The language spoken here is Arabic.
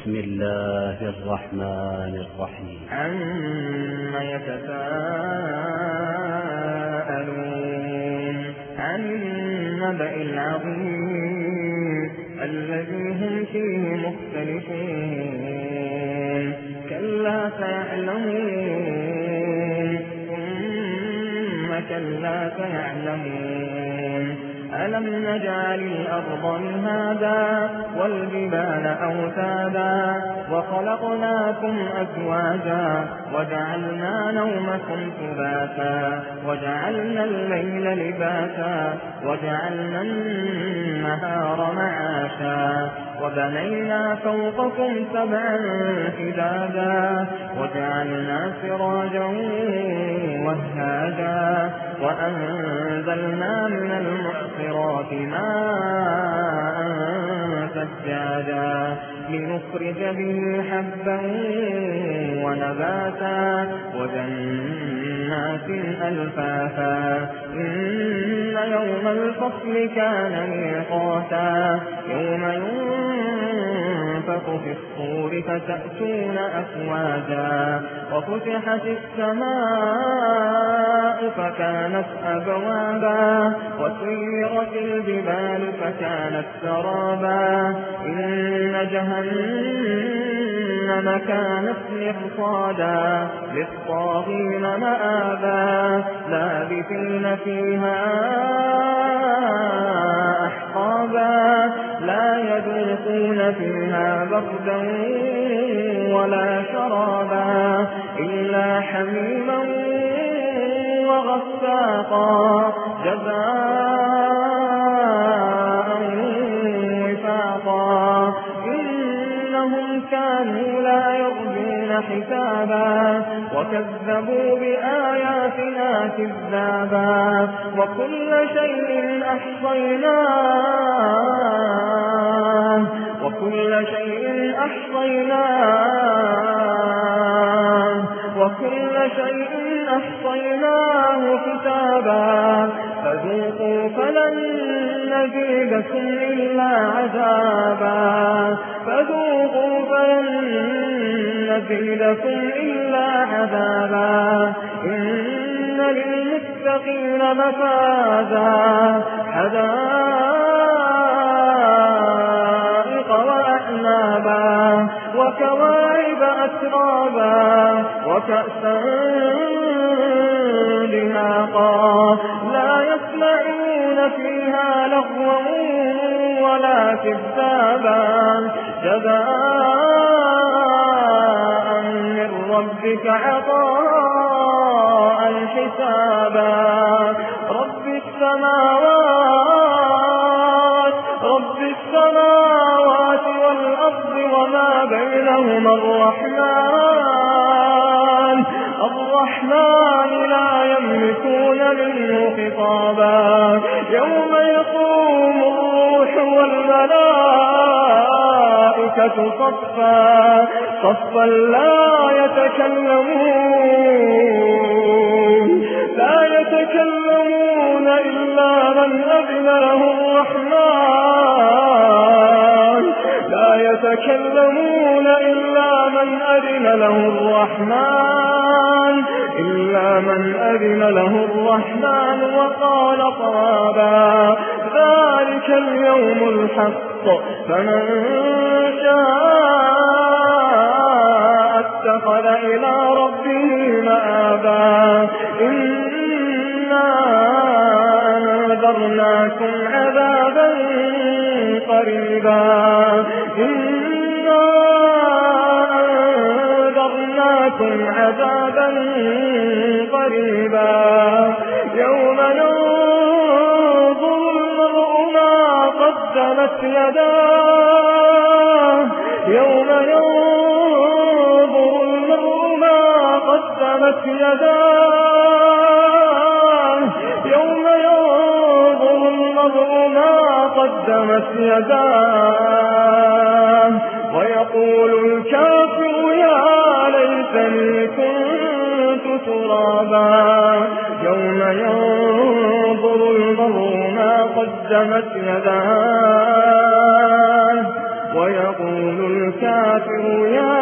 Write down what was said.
بسم الله الرحمن الرحيم عما يتساءلون عن النبأ العظيم الذي هم فيه مختلفون كلا سيعلمون ثم كلا سيعلمون ألم نجعل الأرض مهادا والجبال أوتادا وخلقناكم أزواجا وجعلنا نومكم سباتا وجعلنا الليل لباسا وجعلنا النهار معاشا وبنينا فوقكم سبعا شدادا وجعلنا سراجا وهاجا وأنزلنا من المعصرات ماء ثجاجا لنخرج به حبا ونباتا وجنات ألفافا إن يوم الفصل كان ميقاتا يوم ينفخ في الصور فتأتون أفواجا وفتحت السماء فكانت أبوابا وسيرت الجبال فكانت سرابا إن جهنم كانت مرصادا للطاغين مآبا لابثين فيها أحقابا لا يذوقون فيها بردا ولا شرابا إلا حميما وغساقا جزاء وفاقا إنهم كانوا لا يرجون حسابا وكذبوا بآياتنا كذابا وكل شيء أحصيناه كتابا فذوقوا فلن نزيدكم إلا عذابا إن للمتقين مفازا حدائق وأعنابا وكواعب أترابا وكأسا دهاقا لا يسمعون فيها لغوا ولا كذابا جزاء من ربك عطاء حسابا رب السماوات والأرض وما بينهما الرحمن لا يملكون منه خطابا يوم يقوم الروح والملائكة صفا لا يتكلمون إلا من أذن له الرحمن وقال صوابا ذلك اليوم الحق فمن شاء اتخذ إلى ربه مآبا إنا أنذرناكم عذابا قريبا يوم ينظر المرء ما قدمت يداه ويقول الكافر يا ليتني كنت ترابا يوم ينظر المرء ما قدمت يداه ويقول الكافر يا